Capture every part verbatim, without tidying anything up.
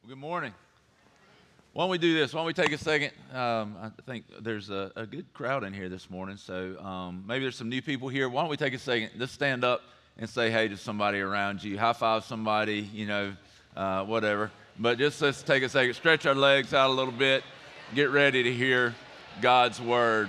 Well, good morning. Why don't we do this? Why don't we take a second? Um, I think there's a, a good crowd in here this morning, so um, maybe there's some new people here. Why don't we take a second, just stand up and say hey to somebody around you, high five somebody, you know, uh, whatever. But just let's take a second, stretch our legs out a little bit, get ready to hear God's word.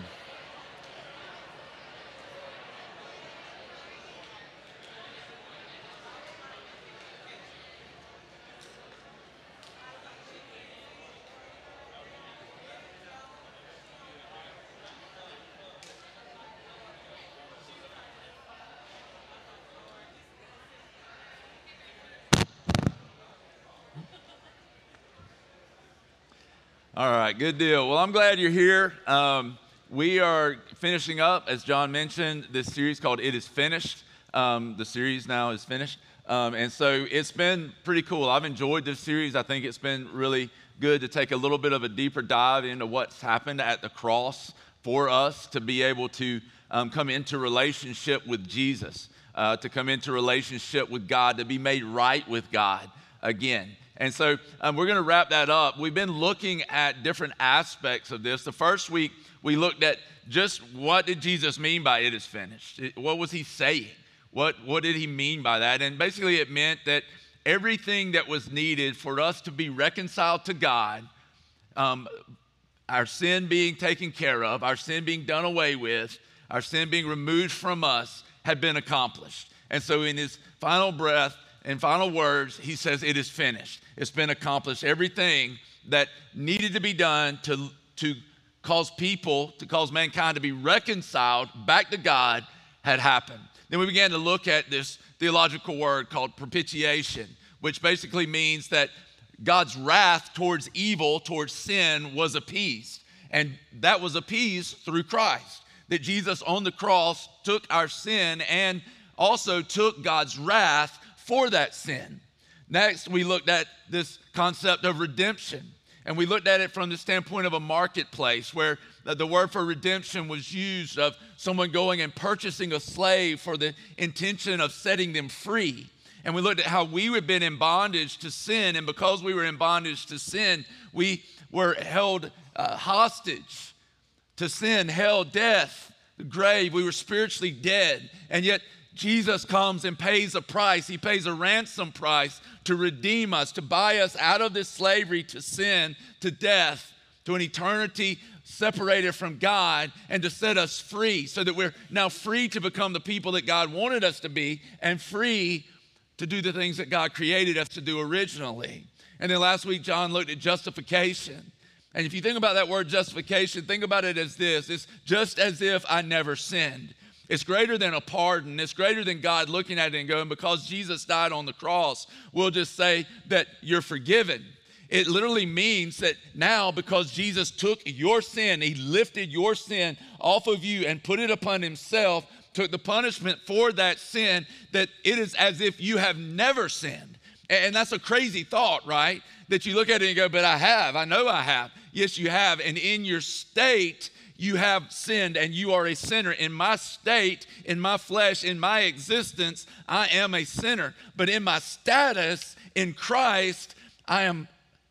All right, good deal. Well, I'm glad you're here. Um, we are finishing up, as John mentioned, this series called It Is Finished. Um, the series now is finished. Um, and so it's been pretty cool. I've enjoyed this series. I think it's been really good to take a little bit of a deeper dive into what's happened at the cross for us to be able to um, come into relationship with Jesus, uh, to come into relationship with God, to be made right with God again. And so um, we're going to wrap that up. We've been looking at different aspects of this. The first week, we looked at just what did Jesus mean by it is finished? It, what was he saying? What, what did he mean by that? And basically it meant that everything that was needed for us to be reconciled to God, um, our sin being taken care of, our sin being done away with, our sin being removed from us, had been accomplished. And so in his final breath, in final words, he says, it is finished. It's been accomplished. Everything that needed to be done to, to cause people, to cause mankind to be reconciled back to God had happened. Then we began to look at this theological word called propitiation, which basically means that God's wrath towards evil, towards sin, was appeased. And that was appeased through Christ. That Jesus on the cross took our sin and also took God's wrath for that sin. Next, we looked at this concept of redemption, and we looked at it from the standpoint of a marketplace where the word for redemption was used of someone going and purchasing a slave for the intention of setting them free. And we looked at how we had been in bondage to sin, and because we were in bondage to sin, we were held uh, hostage to sin, hell, death, the grave. We were spiritually dead, and yet Jesus comes and pays a price. He pays a ransom price to redeem us, to buy us out of this slavery to sin, to death, to an eternity separated from God, and to set us free so that we're now free to become the people that God wanted us to be and free to do the things that God created us to do originally. And then last week, John looked at justification. And if you think about that word justification, think about it as this. It's just as if I never sinned. It's greater than a pardon. It's greater than God looking at it and going, because Jesus died on the cross, we'll just say that you're forgiven. It literally means that now, because Jesus took your sin, he lifted your sin off of you and put it upon himself, took the punishment for that sin, that it is as if you have never sinned. And that's a crazy thought, right? That you look at it and go, but I have, I know I have. Yes, you have. And in your state, you have sinned and you are a sinner. In my state, in my flesh, in my existence, I am a sinner. But in my status in Christ, I am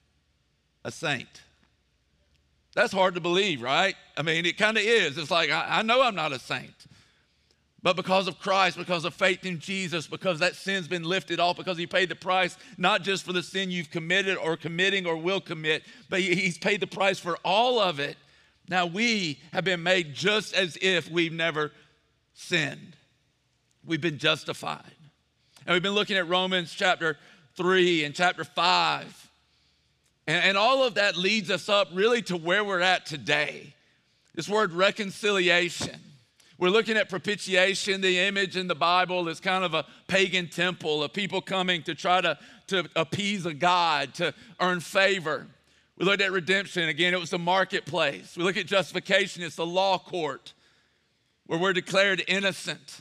a saint. That's hard to believe, right? I mean, it kind of is. It's like, I, I know I'm not a saint. But because of Christ, because of faith in Jesus, because that sin's been lifted off, because he paid the price, not just for the sin you've committed or committing or will commit, but he's paid the price for all of it. Now we have been made just as if we've never sinned. We've been justified. And we've been looking at Romans chapter three and chapter five. And, and all of that leads us up really to where we're at today. This word reconciliation. We're looking at propitiation. The image in the Bible is kind of a pagan temple of people coming to try to, to appease a god, to earn favor. We looked at redemption. Again, it was the marketplace. We look at justification. It's the law court where we're declared innocent.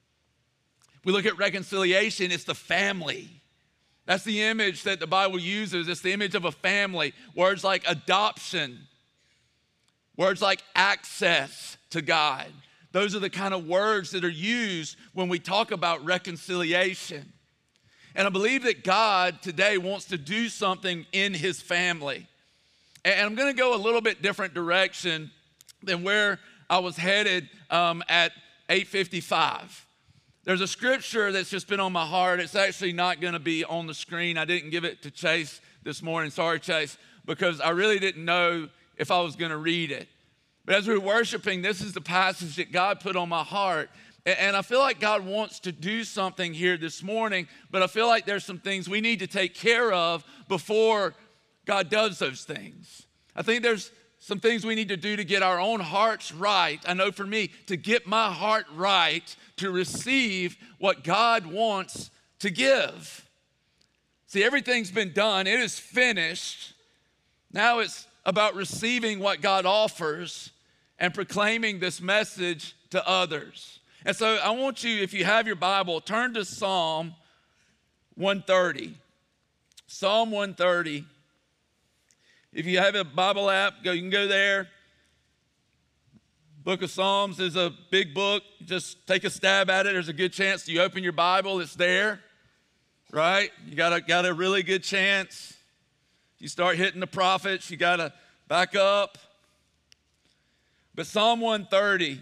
We look at reconciliation. It's the family. That's the image that the Bible uses. It's the image of a family. Words like adoption. Words like access to God. Those are the kind of words that are used when we talk about reconciliation. And I believe that God today wants to do something in his family. And I'm going to go a little bit different direction than where I was headed um, at eight fifty-five. There's a scripture that's just been on my heart. It's actually not going to be on the screen. I didn't give it to Chase this morning. Sorry, Chase, because I really didn't know if I was going to read it. But as we were worshiping, this is the passage that God put on my heart. And I feel like God wants to do something here this morning, but I feel like there's some things we need to take care of before God does those things. I think there's some things we need to do to get our own hearts right. I know for me, to get my heart right to receive what God wants to give. See, everything's been done. It is finished. Now it's about receiving what God offers and proclaiming this message to others. And so I want you, if you have your Bible, turn to Psalm one thirty. Psalm one thirty. If you have a Bible app, go, you can go there. Book of Psalms is a big book. Just take a stab at it. There's a good chance you open your Bible, it's there, right? You got a, got a really good chance. You start hitting the prophets, you got to back up. But Psalm one thirty,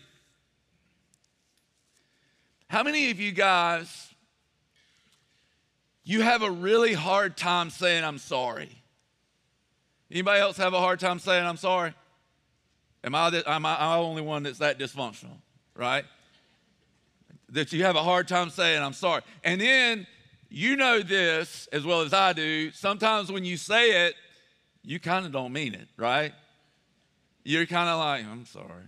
how many of you guys, you have a really hard time saying I'm sorry? Anybody else have a hard time saying I'm sorry? Am I the, am I the only one that's that dysfunctional, right? That you have a hard time saying I'm sorry. And then you know this as well as I do. Sometimes when you say it, you kind of don't mean it, right? You're kind of like, I'm sorry,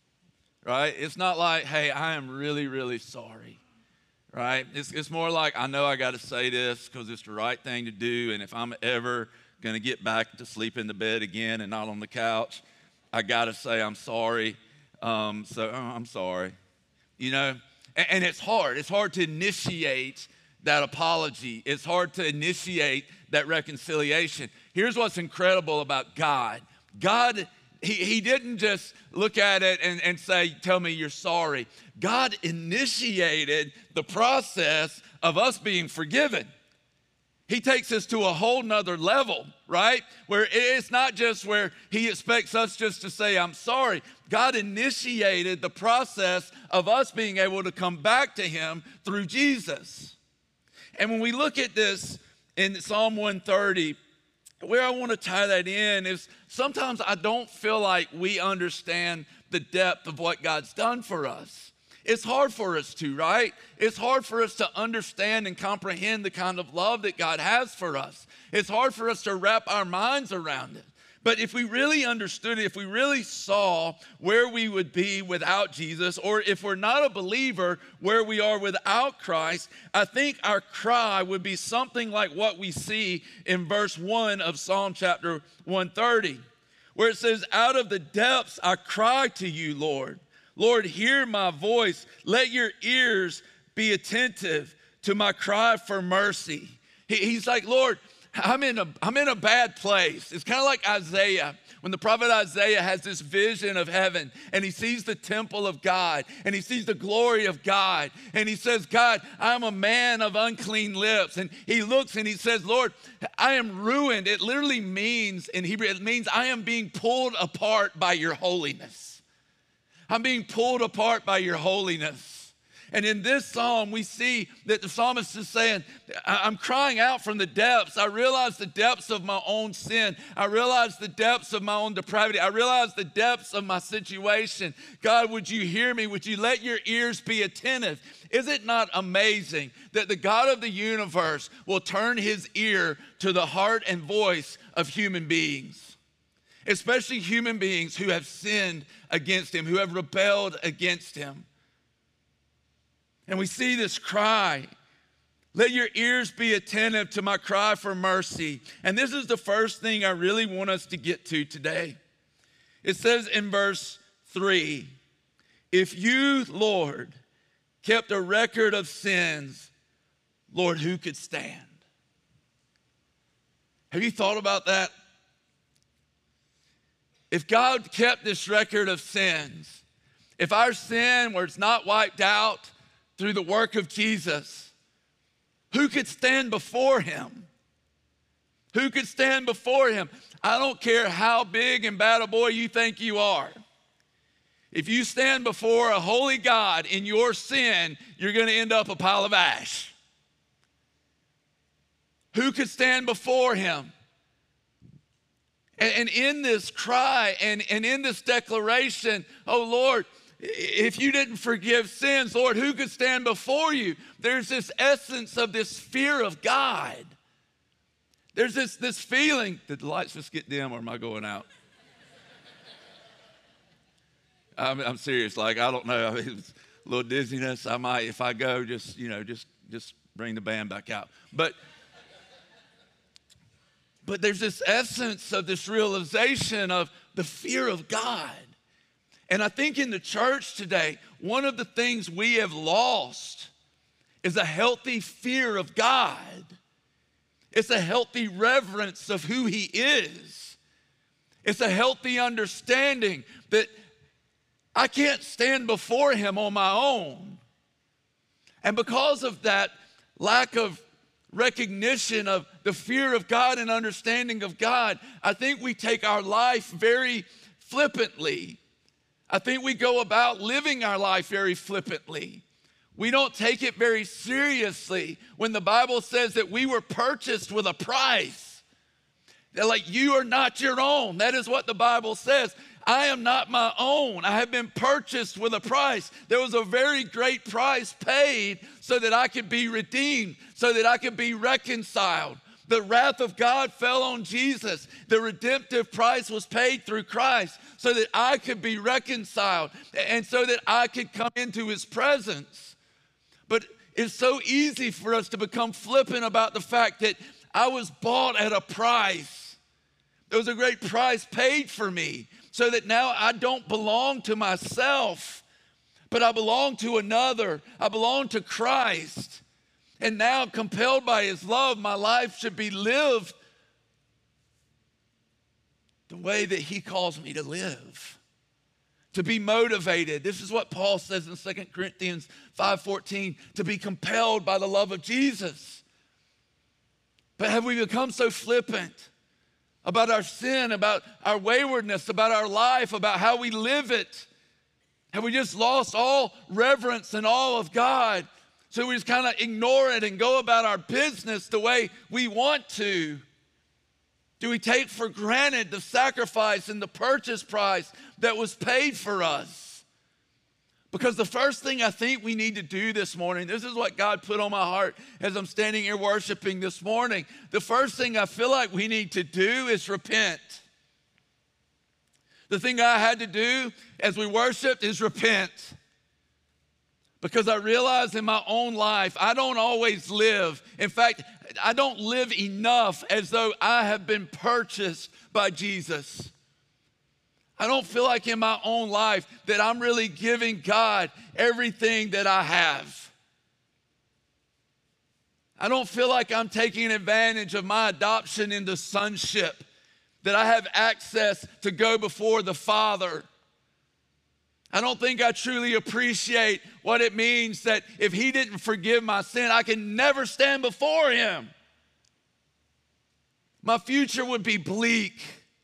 right? It's not like, hey, I am really, really sorry, right? It's, it's more like, I know I got to say this because it's the right thing to do, and if I'm ever going to get back to sleep in the bed again and not on the couch, I got to say I'm sorry. Um, so oh, I'm sorry, you know, and, and it's hard. It's hard to initiate that apology. It's hard to initiate that reconciliation. Here's what's incredible about God. God, he, he didn't just look at it and, and say, tell me you're sorry. God initiated the process of us being forgiven. He takes us to a whole nother level, right? Where it's not just where he expects us just to say, I'm sorry. God initiated the process of us being able to come back to him through Jesus. And when we look at this in Psalm one thirty, where I want to tie that in is sometimes I don't feel like we understand the depth of what God's done for us. It's hard for us to, right? It's hard for us to understand and comprehend the kind of love that God has for us. It's hard for us to wrap our minds around it. But if we really understood it, if we really saw where we would be without Jesus, or if we're not a believer, where we are without Christ, I think our cry would be something like what we see in verse one of Psalm chapter one thirty, where it says, out of the depths I cry to you, Lord. Lord, hear my voice. Let your ears be attentive to my cry for mercy. He, he's like, Lord, I'm in a, I'm in a bad place. It's kind of like Isaiah. When the prophet Isaiah has this vision of heaven and he sees the temple of God and he sees the glory of God and he says, God, I'm a man of unclean lips. And he looks and he says, Lord, I am ruined. It literally means, in Hebrew, it means I am being pulled apart by your holiness. I'm being pulled apart by your holiness. And in this psalm, we see that the psalmist is saying, I'm crying out from the depths. I realize the depths of my own sin. I realize the depths of my own depravity. I realize the depths of my situation. God, would you hear me? Would you let your ears be attentive? Is it not amazing that the God of the universe will turn his ear to the heart and voice of human beings, especially human beings who have sinned against him, who have rebelled against him? And we see this cry, let your ears be attentive to my cry for mercy. And this is the first thing I really want us to get to today. It says in verse three, if you, Lord, kept a record of sins, Lord, who could stand? Have you thought about that? If God kept this record of sins, if our sin was not wiped out through the work of Jesus, Who could stand before him? Who could stand before him? I don't care how big and bad a boy you think you are. If you stand before a holy God in your sin, you're going to end up a pile of ash. Who could stand before him? And, and in this cry and, and in this declaration, oh Lord, if you didn't forgive sins, Lord, who could stand before you? There's this essence of this fear of God. There's this, this feeling. Did the lights just get dim or am I going out? I'm, I'm serious. Like, I don't know. It's a little dizziness. I might, if I go, just, you know, just, just bring the band back out. But, but there's this essence of this realization of the fear of God. And I think in the church today, one of the things we have lost is a healthy fear of God. It's a healthy reverence of who he is. It's a healthy understanding that I can't stand before him on my own. And because of that lack of recognition of the fear of God and understanding of God, I think we take our life very flippantly. I think we go about living our life very flippantly. We don't take it very seriously when the Bible says that we were purchased with a price. They're like, you are not your own. That is what the Bible says. I am not my own. I have been purchased with a price. There was a very great price paid so that I could be redeemed, so that I could be reconciled. The wrath of God fell on Jesus. The redemptive price was paid through Christ so that I could be reconciled and so that I could come into his presence. But it's so easy for us to become flippant about the fact that I was bought at a price. There was a great price paid for me so that now I don't belong to myself, but I belong to another. I belong to Christ. And now, compelled by his love, my life should be lived the way that he calls me to live, to be motivated. This is what Paul says in Second Corinthians five fourteen, to be compelled by the love of Jesus. But have we become so flippant about our sin, about our waywardness, about our life, about how we live it? Have we just lost all reverence and awe of God? So we just kind of ignore it and go about our business the way we want to? Do we take for granted the sacrifice and the purchase price that was paid for us? Because the first thing I think we need to do this morning, this is what God put on my heart as I'm standing here worshiping this morning. The first thing I feel like we need to do is repent. The thing I had to do as we worshiped is repent. Because I realize in my own life, I don't always live. In fact, I don't live enough as though I have been purchased by Jesus. I don't feel like in my own life that I'm really giving God everything that I have. I don't feel like I'm taking advantage of my adoption into sonship, that I have access to go before the Father. I don't think I truly appreciate what it means that if he didn't forgive my sin, I can never stand before him. My future would be bleak.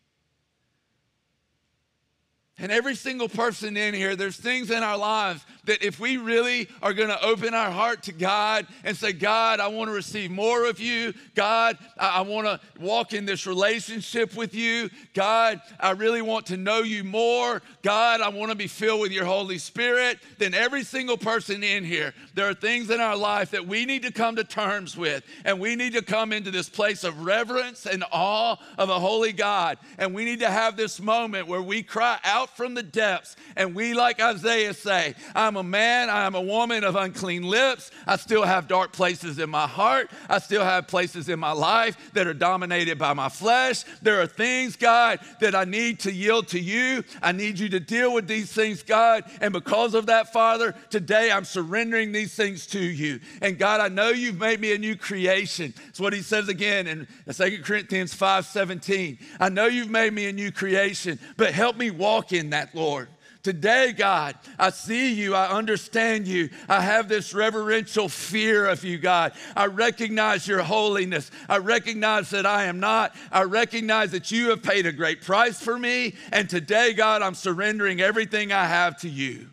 And every single person in here, there's things in our lives that if we really are going to open our heart to God and say, God, I want to receive more of you. God, I want to walk in this relationship with you. God, I really want to know you more. God, I want to be filled with your Holy Spirit. Then every single person in here, there are things in our life that we need to come to terms with. And we need to come into this place of reverence and awe of a holy God. And we need to have this moment where we cry out from the depths and we, like Isaiah, say, I'm a man, I am a woman of unclean lips. I still have dark places in my heart. I still have places in my life that are dominated by my flesh. There are things, God, that I need to yield to you. I need you to deal with these things, God. And because of that, Father, today I'm surrendering these things to you. And God, I know you've made me a new creation. It's what he says again in Second Corinthians five seventeen. I know you've made me a new creation, but help me walk in that, Lord. Today, God, I see you. I understand you. I have this reverential fear of you, God. I recognize your holiness. I recognize that I am not. I recognize that you have paid a great price for me. And today, God, I'm surrendering everything I have to you.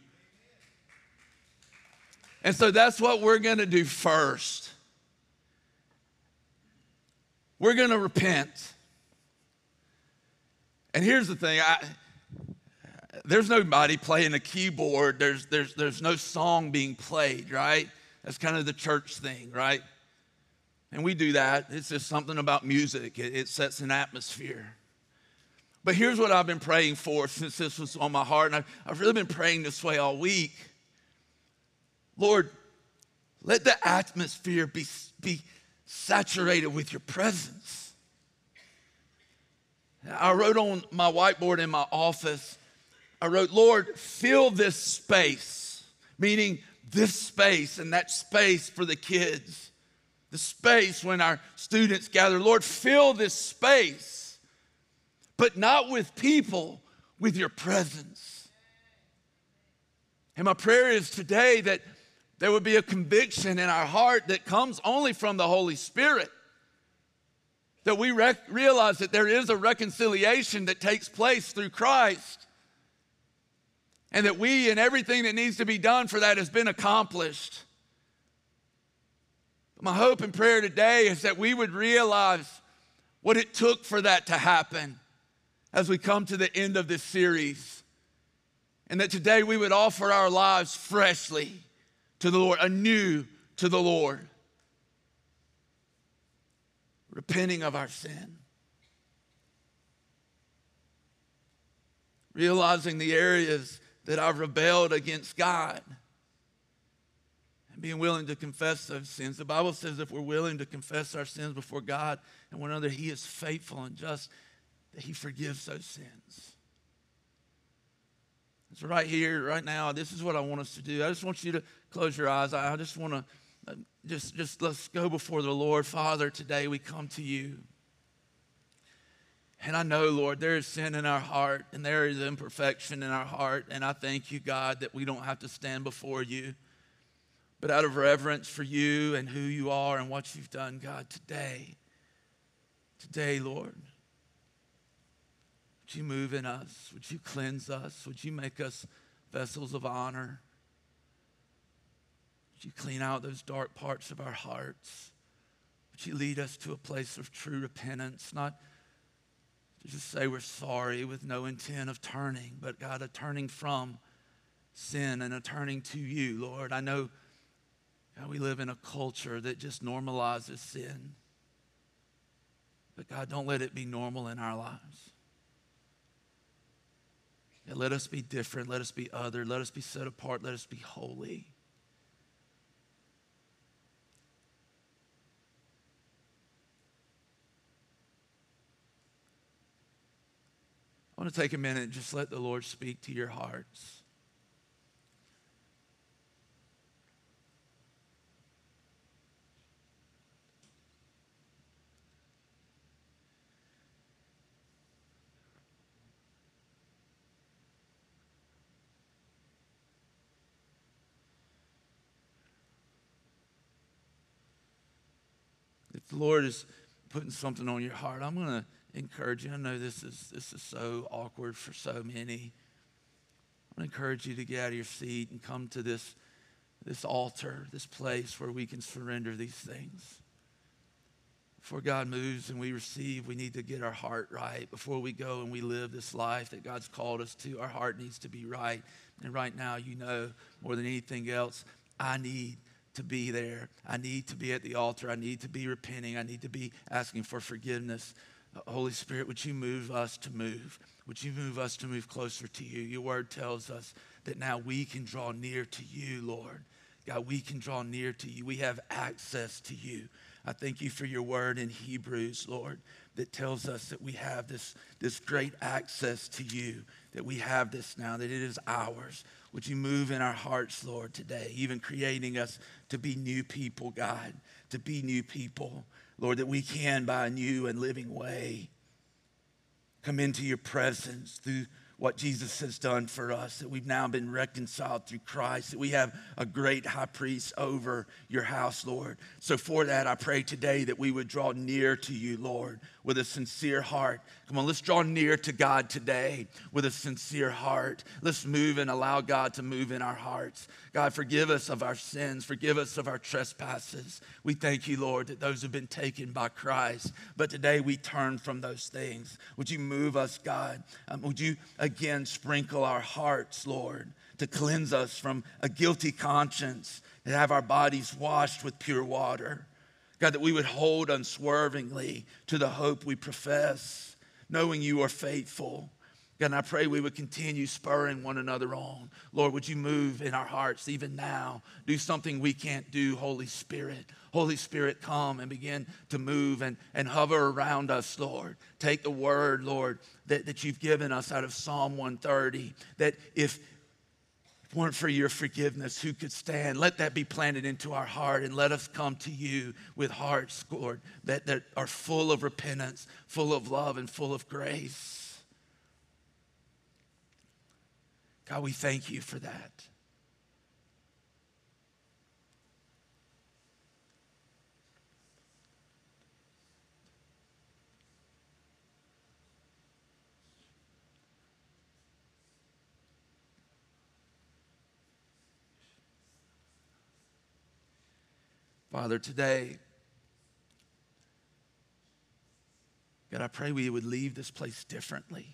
And so that's what we're going to do first. We're going to repent. And here's the thing. I, there's nobody playing a keyboard. There's, there's, there's no song being played, right? That's kind of the church thing, right? And we do that. It's just something about music. It, it sets an atmosphere. But here's what I've been praying for since this was on my heart. And I've, I've really been praying this way all week. Lord, let the atmosphere be, be saturated with your presence. I wrote on my whiteboard in my office, I wrote, Lord, fill this space, meaning this space and that space for the kids, the space when our students gather. Lord, fill this space, but not with people, with your presence. And my prayer is today that there would be a conviction in our heart that comes only from the Holy Spirit. That we rec- realize that there is a reconciliation that takes place through Christ. And that we and everything that needs to be done for that has been accomplished. My hope and prayer today is that we would realize what it took for that to happen as we come to the end of this series. And that today we would offer our lives freshly to the Lord, anew to the Lord, repenting of our sin, realizing the areas that I've rebelled against God, and being willing to confess those sins. The Bible says if we're willing to confess our sins before God and one another, he is faithful and just, that he forgives those sins. So right here, right now, this is what I want us to do. I just want you to close your eyes. I just want to uh, just, just let's go before the Lord. Father, today we come to you. And I know, Lord, there is sin in our heart and there is imperfection in our heart. And I thank you, God, that we don't have to stand before you. But out of reverence for you and who you are and what you've done, God, today, today, Lord, would you move in us? Would you cleanse us? Would you make us vessels of honor? Would you clean out those dark parts of our hearts? Would you lead us to a place of true repentance, not to just say we're sorry with no intent of turning, but God, a turning from sin and a turning to you, Lord. I know, God, we live in a culture that just normalizes sin. But God, don't let it be normal in our lives. And let us be different. Let us be other. Let us be set apart. Let us be holy. I want to take a minute and just let the Lord speak to your hearts. If the Lord is putting something on your heart, I'm going to encourage you. I know this is this is so awkward for so many. I want to encourage you to get out of your seat and come to this, this altar, this place where we can surrender these things. Before God moves and we receive, we need to get our heart right. Before we go and we live this life that God's called us to, our heart needs to be right. And right now, you know, more than anything else, I need to be there. I need to be at the altar. I need to be repenting. I need to be asking for forgiveness. Holy Spirit, would you move us to move? Would you move us to move closer to you? Your word tells us that now we can draw near to you, Lord. God, we can draw near to you. We have access to you. I thank you for your word in Hebrews, Lord, that tells us that we have this, this great access to you, that we have this now, that it is ours. Would you move in our hearts, Lord, today, even creating us to be new people, God, to be new people, Lord, that we can, by a new and living way, come into your presence through what Jesus has done for us, that we've now been reconciled through Christ, that we have a great high priest over your house, Lord. So for that, I pray today that we would draw near to you, Lord, with a sincere heart. Come on, let's draw near to God today with a sincere heart. Let's move and allow God to move in our hearts. God, forgive us of our sins. Forgive us of our trespasses. We thank you, Lord, that those have been taken by Christ. But today we turn from those things. Would you move us, God? Um, would you again sprinkle our hearts, Lord, to cleanse us from a guilty conscience and have our bodies washed with pure water? God, that we would hold unswervingly to the hope we profess, knowing you are faithful. God, and I pray we would continue spurring one another on. Lord, would you move in our hearts even now? Do something we can't do, Holy Spirit. Holy Spirit, come and begin to move and, and hover around us, Lord. Take the word, Lord, that, that you've given us out of Psalm one thirty, that if it weren't for your forgiveness, who could stand? Let that be planted into our heart, and let us come to you with hearts, Lord, that, that are full of repentance, full of love, and full of grace. God, we thank you for that. Father, today, God, I pray we would leave this place differently.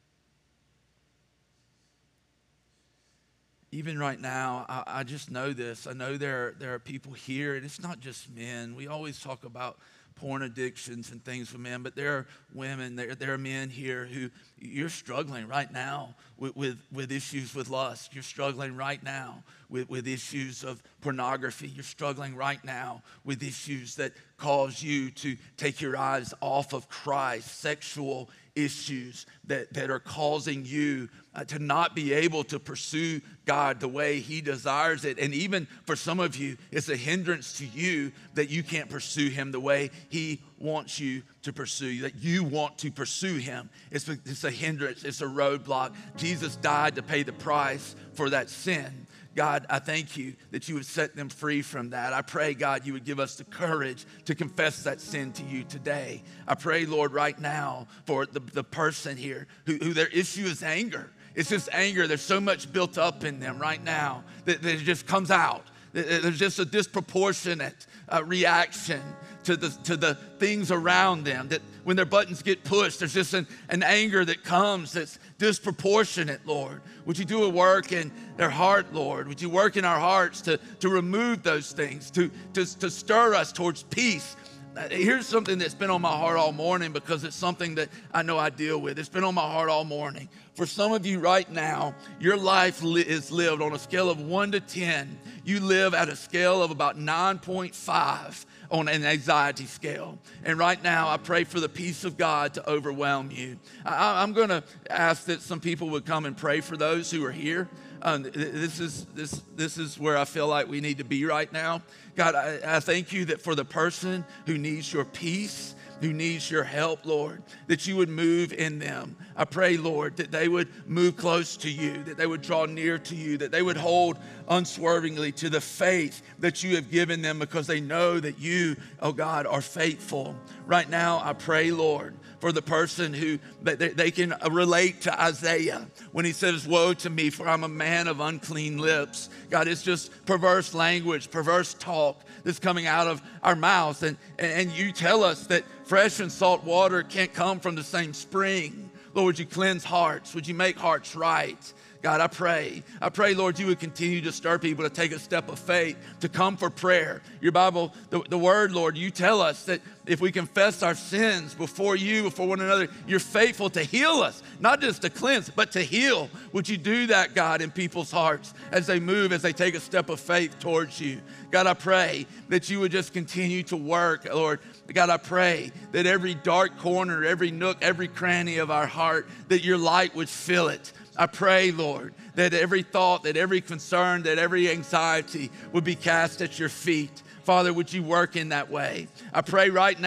Even right now, I, I just know this. I know there, there are people here, and it's not just men. We always talk about porn addictions and things for men, but there are women, there, there are men here who you're struggling right now with, with, with issues with lust. You're struggling right now with, with issues of pornography. You're struggling right now with issues that cause you to take your eyes off of Christ, sexual issues that, that are causing you uh, to not be able to pursue God the way he desires it. And even for some of you, it's a hindrance to you that you can't pursue him the way he wants you to pursue, that you want to pursue him. It's a, it's a hindrance. It's a roadblock. Jesus died to pay the price for that sin. God, I thank you that you would set them free from that. I pray, God, you would give us the courage to confess that sin to you today. I pray, Lord, right now for the, the person here who, who their issue is anger. It's just anger. There's so much built up in them right now that, that it just comes out. There's just a disproportionate uh, reaction to the, to the things around them, that when their buttons get pushed, there's just an, an anger that comes that's disproportionate, Lord. Would you do a work in their heart, Lord? Would you work in our hearts to, to remove those things, to, to, to stir us towards peace? Here's something that's been on my heart all morning, because it's something that I know I deal with. It's been on my heart all morning. For some of you right now, your life li- is lived on a scale of one to ten. You live at a scale of about nine point five on an anxiety scale. And right now, I pray for the peace of God to overwhelm you. I, I'm going to ask that some people would come and pray for those who are here. Um, this is this this is where I feel like we need to be right now. God, I, I thank you that for the person who needs your peace, who needs your help, Lord, that you would move in them. I pray, Lord, that they would move close to you, that they would draw near to you, that they would hold unswervingly to the faith that you have given them, because they know that you, oh God, are faithful. Right now, I pray, Lord, for the person who they, they can relate to Isaiah when he says, woe to me, for I'm a man of unclean lips. God, it's just perverse language, perverse talk that's coming out of our mouths. And, and you tell us that fresh and salt water can't come from the same spring. Lord, would you cleanse hearts? Would you make hearts right? God, I pray, I pray, Lord, you would continue to stir people to take a step of faith, to come for prayer. Your Bible, the, the word, Lord, you tell us that if we confess our sins before you, before one another, you're faithful to heal us, not just to cleanse, but to heal. Would you do that, God, in people's hearts as they move, as they take a step of faith towards you? God, I pray that you would just continue to work, Lord. God, I pray that every dark corner, every nook, every cranny of our heart, that your light would fill it. I pray, Lord, that every thought, that every concern, that every anxiety would be cast at your feet. Father, would you work in that way? I pray right now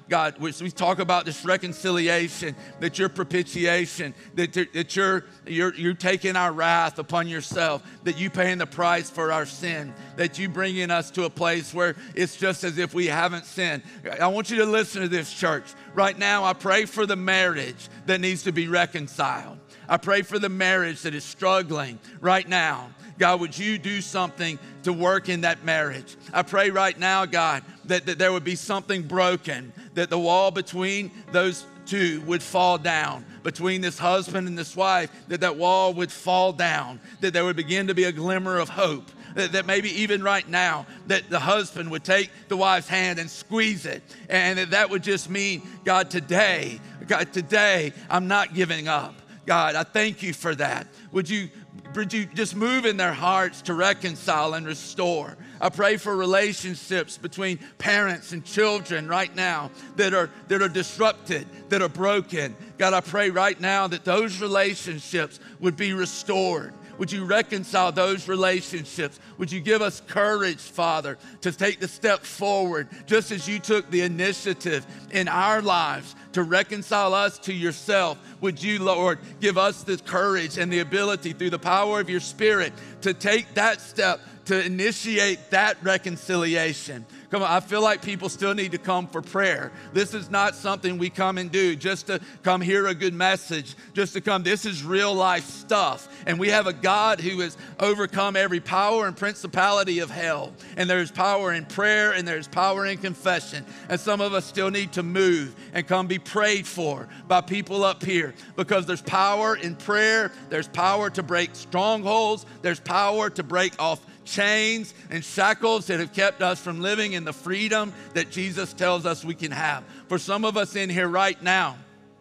God, we, we talk about this reconciliation, that your propitiation, that, that you're, you're, you're taking our wrath upon yourself, that you paying the price for our sin, that you bringing us to a place where it's just as if we haven't sinned. I want you to listen to this, church. Right now, I pray for the marriage that needs to be reconciled. I pray for the marriage that is struggling right now. God, would you do something to work in that marriage? I pray right now, God, that, that there would be something broken, that the wall between those two would fall down, between this husband and this wife, that that wall would fall down, that there would begin to be a glimmer of hope. That, that maybe even right now, that the husband would take the wife's hand and squeeze it. And that, that would just mean, God, today, God, today, I'm not giving up. God, I thank you for that. Would you, would you just move in their hearts to reconcile and restore? I pray for relationships between parents and children right now that are, that are disrupted, that are broken. God, I pray right now that those relationships would be restored. Would you reconcile those relationships? Would you give us courage, Father, to take the step forward, just as you took the initiative in our lives to reconcile us to yourself? Would you, Lord, give us the courage and the ability through the power of your Spirit to take that step to initiate that reconciliation? Come on, I feel like people still need to come for prayer. This is not something we come and do just to come hear a good message, just to come. This is real life stuff. And we have a God who has overcome every power and principality of hell. And there's power in prayer and there's power in confession. And some of us still need to move and come be prayed for by people up here, because there's power in prayer. There's power to break strongholds. There's power to break off chains and shackles that have kept us from living in the freedom that Jesus tells us we can have. For some of us in here right now,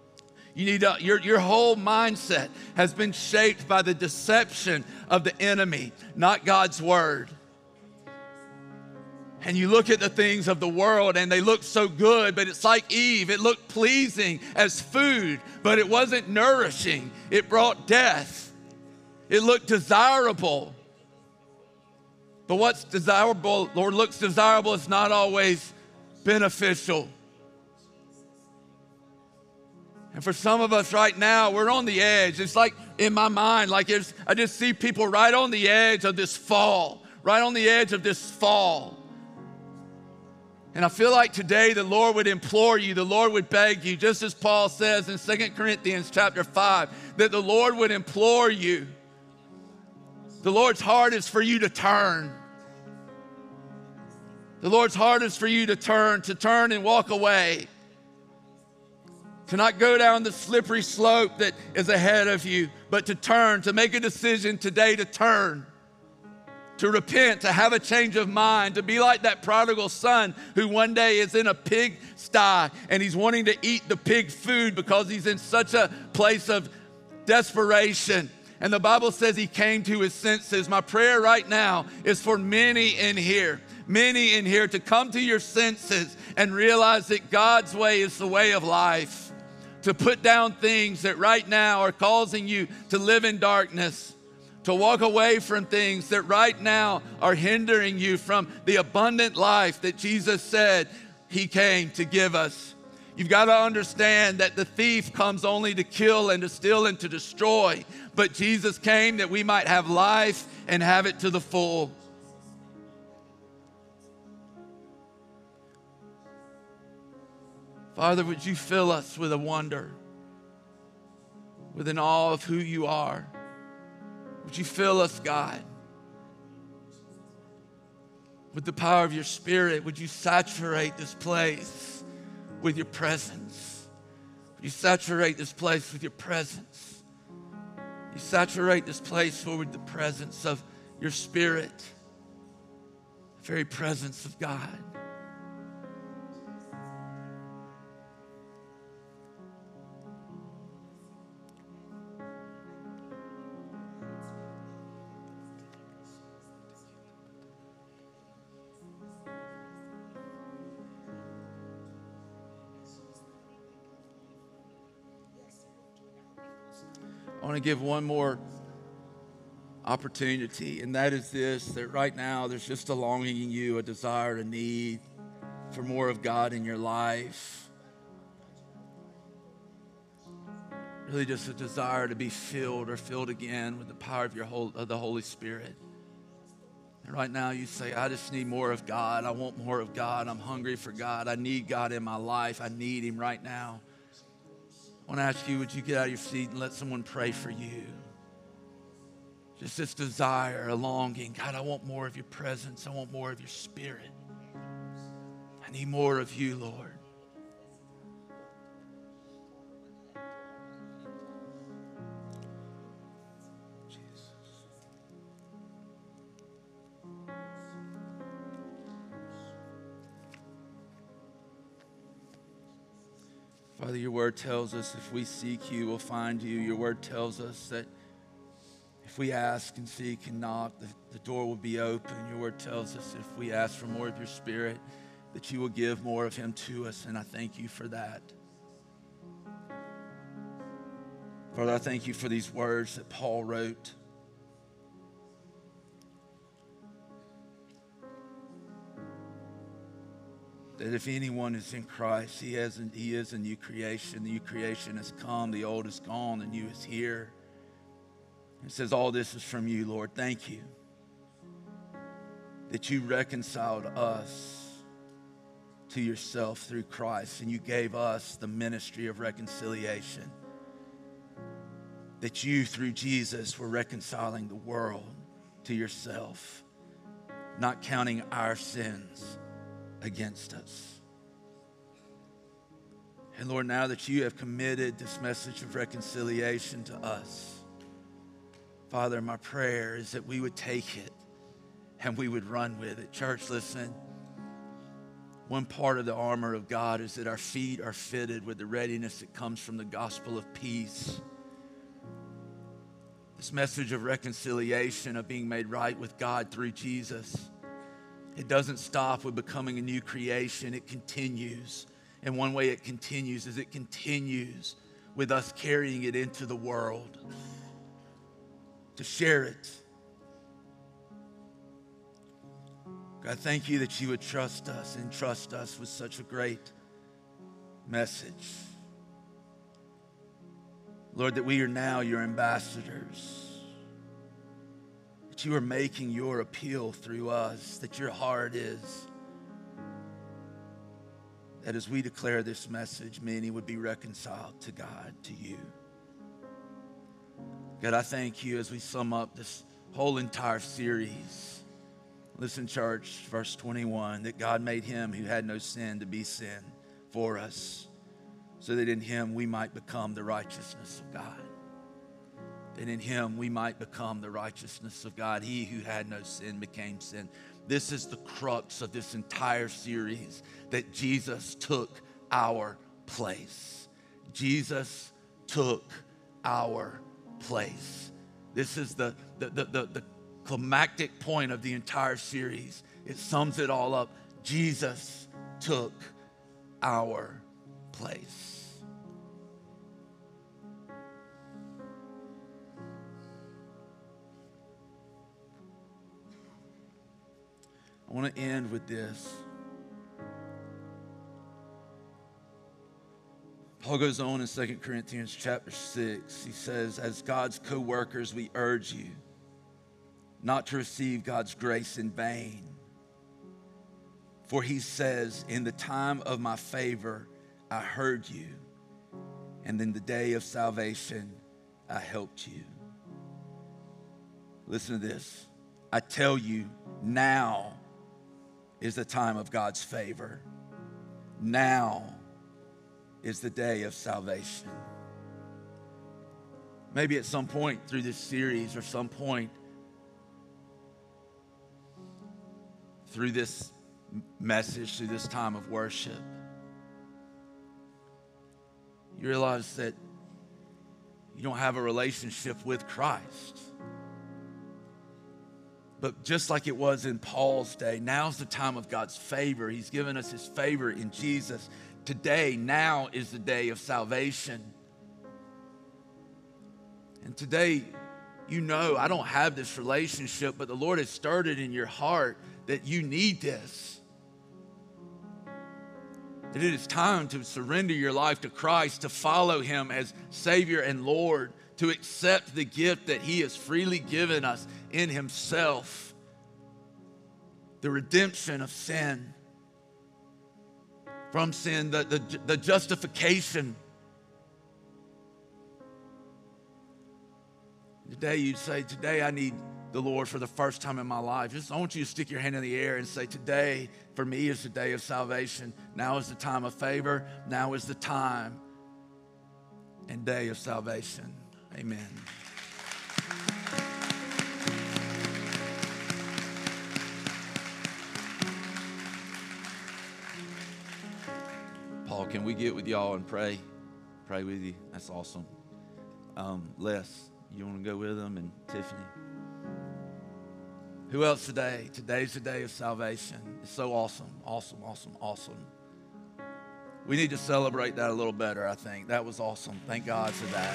you need to, your, your whole mindset has been shaped by the deception of the enemy, not God's word. And you look at the things of the world and they look so good, but it's like Eve. It looked pleasing as food, but it wasn't nourishing. It brought death. It looked desirable. But what's desirable, Lord, looks desirable is not always beneficial. And for some of us right now, we're on the edge. It's like in my mind, like it's, I just see people right on the edge of this fall, right on the edge of this fall. And I feel like today the Lord would implore you, the Lord would beg you, just as Paul says in Second Corinthians chapter five, that the Lord would implore you. The Lord's heart is for you to turn. The Lord's heart is for you to turn, to turn and walk away. To not go down the slippery slope that is ahead of you, but to turn, to make a decision today to turn. To repent, to have a change of mind, to be like that prodigal son who one day is in a pig sty and he's wanting to eat the pig food because he's in such a place of desperation. And the Bible says he came to his senses. My prayer right now is for many in here, many in here to come to your senses and realize that God's way is the way of life. To put down things that right now are causing you to live in darkness. To walk away from things that right now are hindering you from the abundant life that Jesus said he came to give us. You've got to understand that the thief comes only to kill and to steal and to destroy. But Jesus came that we might have life and have it to the full. Father, would you fill us with a wonder, with an awe of who you are? Would you fill us, God, with the power of your Spirit? Would you saturate this place with your presence? Would you saturate this place with your presence? You saturate this place, Lord, with the presence of your Spirit, the very presence of God. I want to give one more opportunity, and that is this, that right now there's just a longing in you, a desire, a need for more of God in your life. really just a desire to be filled or filled again with the power of your whole, of the Holy Spirit. And right now you say, I just need more of God. I want more of God. I'm hungry for God. I need God in my life. I need him right now. I want to ask you, would you get out of your seat and let someone pray for you? Just this desire, a longing. God, I want more of your presence. I want more of your spirit. I need more of you, Lord. Father, your word tells us if we seek you, we'll find you. Your word tells us that if we ask and seek and knock, the, the door will be open. Your word tells us if we ask for more of your spirit, that you will give more of him to us, and I thank you for that. Father, I thank you for these words that Paul wrote. That if anyone is in Christ, he, has, he is a new creation. The new creation has come, the old is gone, the new is here. It says all this is from you, Lord. Thank you that you reconciled us to yourself through Christ, and you gave us the ministry of reconciliation. That you, through Jesus, were reconciling the world to yourself, not counting our sins against us. And Lord, now that you have committed this message of reconciliation to us, Father, my prayer is that we would take it and we would run with it. Church, listen. One part of the armor of God is that our feet are fitted with the readiness that comes from the gospel of peace. This message of reconciliation, of being made right with God through Jesus, it doesn't stop with becoming a new creation. It continues. And one way it continues is it continues with us carrying it into the world to share it. God, thank you that you would trust us and trust us with such a great message. Lord, that we are now your ambassadors. That you are making your appeal through us, that your heart is that as we declare this message, many would be reconciled to God, to you. God, I thank you as we sum up this whole entire series. Listen, church, verse twenty-one, that God made him who had no sin to be sin for us, so that in him we might become the righteousness of God. That in him we might become the righteousness of God. He who had no sin became sin. This is the crux of this entire series, that Jesus took our place. Jesus took our place. This is the, the, the, the, the climactic point of the entire series. It sums it all up. Jesus took our place. I want to end with this. Paul goes on in Second Corinthians chapter six. He says, as God's co-workers, we urge you not to receive God's grace in vain. For he says, in the time of my favor, I heard you, and in the day of salvation, I helped you. Listen to this. I tell you, now is the time of God's favor. Now is the day of salvation. Maybe at some point through this series, or some point through this message, through this time of worship, you realize that you don't have a relationship with Christ. But just like it was in Paul's day, now's the time of God's favor. He's given us his favor in Jesus. Today, now is the day of salvation. And today, you know, I don't have this relationship, but the Lord has stirred it in your heart that you need this. that it is time to surrender your life to Christ, to follow him as Savior and Lord, to accept the gift that he has freely given us in himself, the redemption of sin, from sin, the, the, the justification. Today you'd say, today I need the Lord for the first time in my life. Just I want you to stick your hand in the air and say, today for me is the day of salvation. Now is the time of favor. Now is the time and day of salvation. Amen. Paul, can we get with y'all and pray? Pray with you. That's awesome. Um, Les, you want to go with them? And Tiffany? Who else today? Today's the day of salvation. It's so awesome, awesome, awesome, awesome. We need to celebrate that a little better, I think. That was awesome. Thank God for that.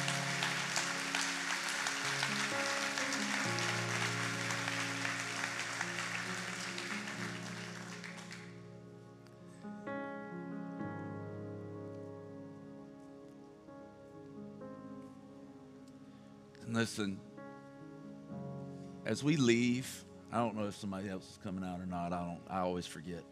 And listen, as we leave, I don't know if somebody else is coming out or not. I don't. I always forget.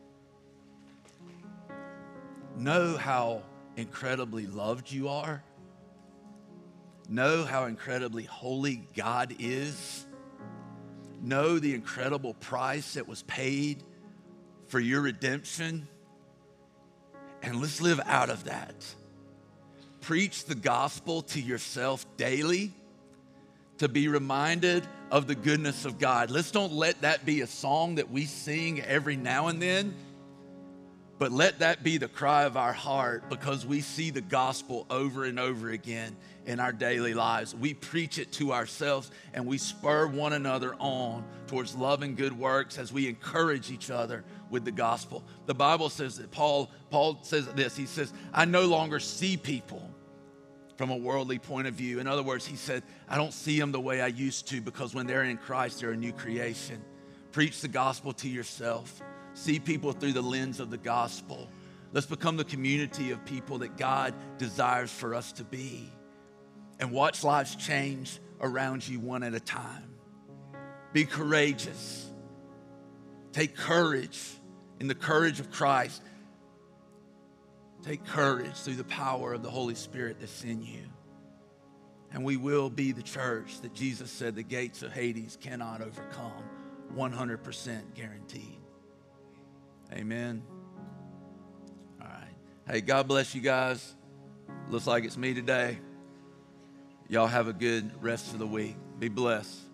Know how incredibly loved you are. Know how incredibly holy God is. Know the incredible price that was paid for your redemption. And let's live out of that. Preach the gospel to yourself daily, to be reminded of the goodness of God. Let's don't let that be a song that we sing every now and then, but let that be the cry of our heart, because we see the gospel over and over again in our daily lives. We preach it to ourselves and we spur one another on towards love and good works as we encourage each other with the gospel. The Bible says that Paul, Paul says this, he says, I no longer see people from a worldly point of view. In other words, he said, I don't see them the way I used to, because when they're in Christ, they're a new creation. Preach the gospel to yourself. See people through the lens of the gospel. Let's become the community of people that God desires for us to be. And watch lives change around you one at a time. Be courageous. Take courage in the courage of Christ. Take courage through the power of the Holy Spirit that's in you. And we will be the church that Jesus said the gates of Hades cannot overcome. one hundred percent guaranteed. Amen. All right. Hey, God bless you guys. Looks like it's me today. Y'all have a good rest of the week. Be blessed.